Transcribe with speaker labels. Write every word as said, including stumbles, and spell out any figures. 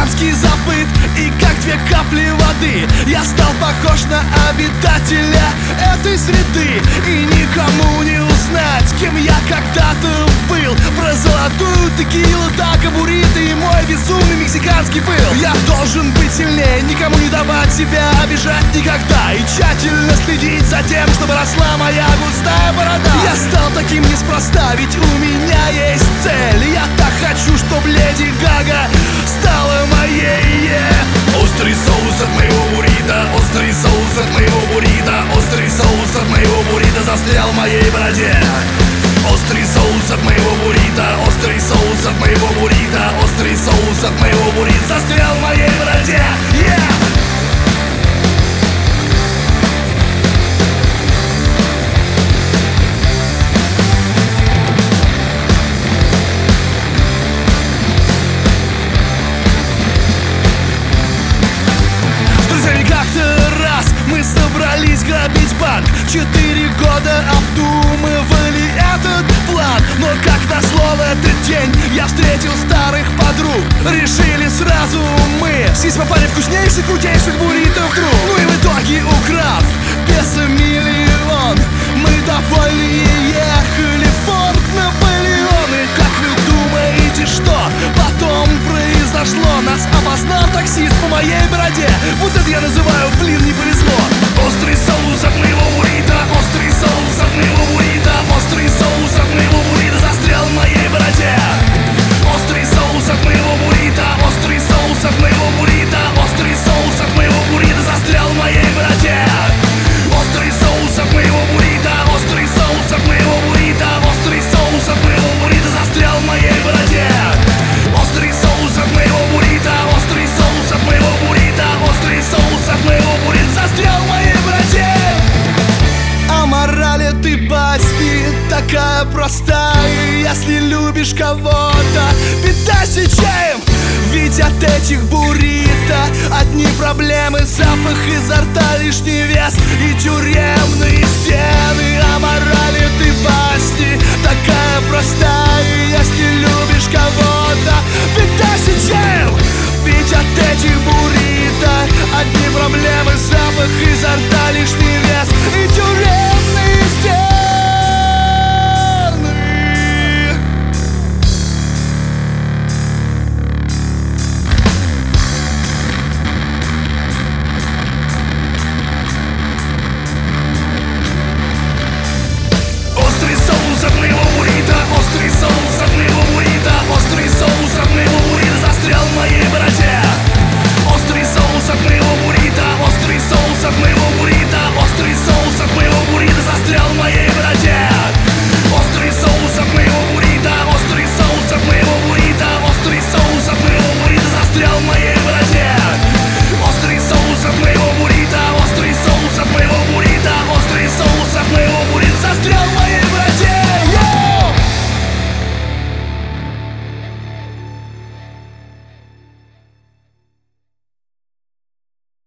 Speaker 1: мексиканский забыт. И как две капли воды я стал похож на обитателя этой среды. И никому не узнать, кем я когда-то был. Про золотую текилу, тако, буррито и мой безумный мексиканский пыл. Я должен быть сильнее, никому не давать себя обижать никогда. И тщательно следить за тем, чтобы росла моя густая борода. Я стал таким неспроста, ведь у меня есть цель. Я так хочу, чтоб Леди Гага стала моей, yeah.
Speaker 2: Острый соус от моего буррито, острый соус от моего буррито, острый соус от моего буррито застрял в моей бороде. Острый соус от моего буррито, острый соус от моего буррито, острый соус от моего буррито застрял в моей бороде, yeah!
Speaker 1: Собрались грабить банк. Четыре года обдумывали этот план. Но как назло в этот день я встретил старых подруг. Решили сразу мы съесть по паре вкуснейших, крутейших буррито вдруг. Ну и в итоге, украв песо миллион, мы довольные ехали в Форт Наполеон. И как вы думаете, что потом произошло? Нас опознал таксист по моей бороде. Вот это я называю, блин, не повезло.
Speaker 2: Острый соус от моего буррито, острый соус от моего буррито, острый соус от моего буррито застрял в моей бороде. Острый соус от моего буррито, острый соус от моего буррито, острый соус от моего буррито застрял в моей бороде. Острый соус от моего буррито, острый соус от моего буррито, острый соус от моего буррито застрял в моей бороде. Острый соус от моего буррито, острый соус от моего буррито, острый соус от моего буррито застрял в моей бороде.
Speaker 1: А мораль этой басни такая простая: если любишь кого-то, питайся чаем. Ведь от этих буррито одни проблемы, запах изо рта, лишний вес и тюремный